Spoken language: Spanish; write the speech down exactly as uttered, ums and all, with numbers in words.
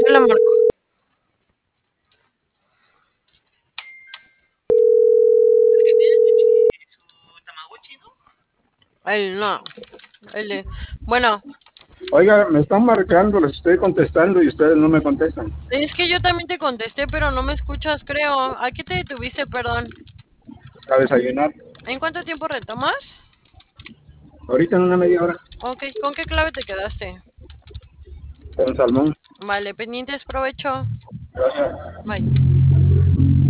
Yo le marco. El no. El de... Bueno, Oiga, me están marcando, les estoy contestando y ustedes no me contestan. es que yo también te contesté, pero no me escuchas, creo. ¿A qué te detuviste, perdón? A desayunar. ¿En cuánto tiempo retomas? Ahorita en una media hora. Ok, ¿con qué clave te quedaste? Con salmón. Vale, pendientes, provecho. Gracias. Bye.